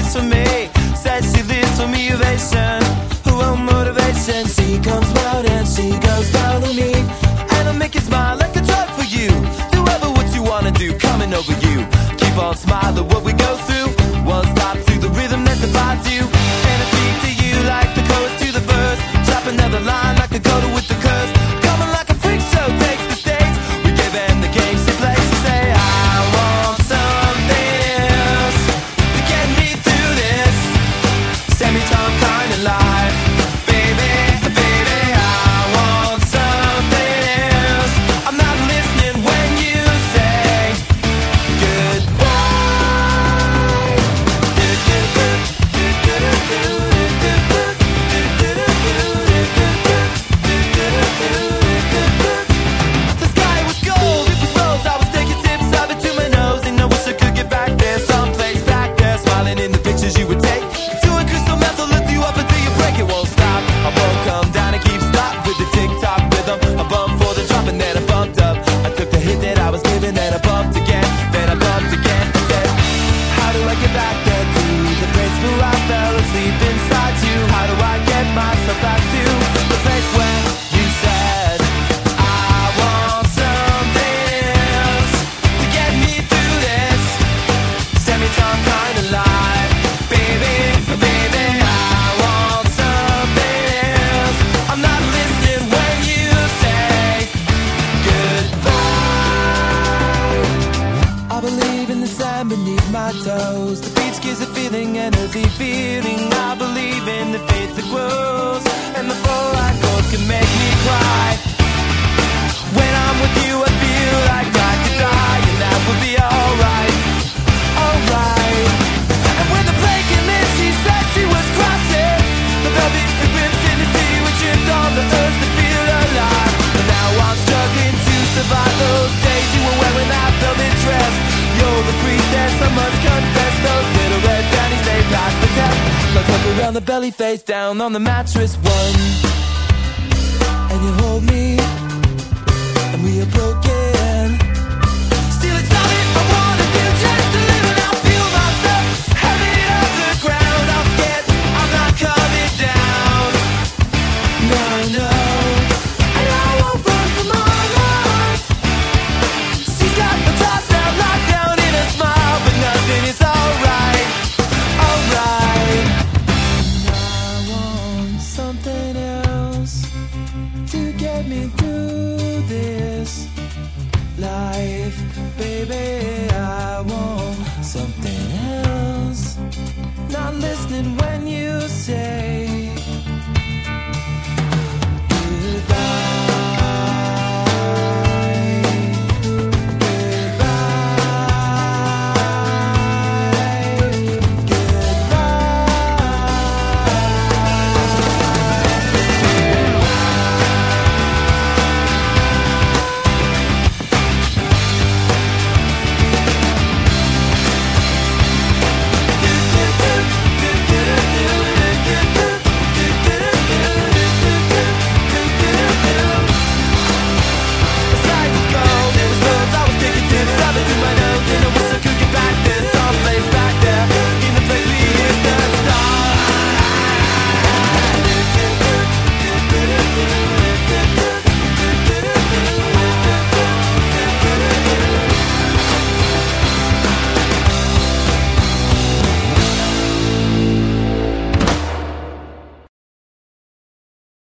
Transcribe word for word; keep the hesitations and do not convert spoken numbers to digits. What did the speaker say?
lives for me. Says she lives for motivation, her own motivation. She comes round and she goes down on me, and I'll make you smile like a drug for you. Do ever what you wanna do, coming over you. Keep on smiling what we go through. One stop to the rhythm that divides you, and I speak to you like the chorus to the verse. Drop another line like a coda with the curse. Coming like a freak show takes the stage. We give them the game she plays. She say I want something else to get me through this semi-time kind of life. Baby, baby, I want something else. I'm not listening when you say goodbye. The sky was gold, it was rose. I was taking sips of it to my nose, and I wish I could get back there, someplace back there, smiling in the pictures you would take. Doing crystal meth will lift you up until you break. It won't stop. I won't come down and keep stop with the tick-tock rhythm. I bumped for the drop and then I bumped up. I took the hit that I was given, then I bumped again, then I bumped again. I said, how do I get back there to the place where I fell asleep inside you? How do I get myself back to the place where you said I want something else to get me through this semi-time kind of life? Baby, baby, I want something else. I'm not listening when you say goodbye. I believe in the sand beneath my toes. The beach gives a feeling, an earthy feeling. I believe in the faith that grows, and the four-line chords can make me cry. When I'm with you, I feel like I could die, and that would be alright, alright. And when the plane came in, she said she was crossing the velvet ribbons in the sea. We tripped on the earth to feel alive, and now I'm struggling to survive those days you were wearing that velvet dress. You're the priestess, I must confess. Those little red panties, they passed the test. Let's look around the belly, face down on the mattress. One, and you hold me, and we are broken. Still it's all that I wanna do, just to live, and I feel myself heavy off the ground. I'm scared I'm not coming down. No, no, and I won't run from my life. She's got the toss down, locked down in a smile, but nothing is alright, alright. And I want something else to get me through this life. Baby, I want something else. Not listening when you say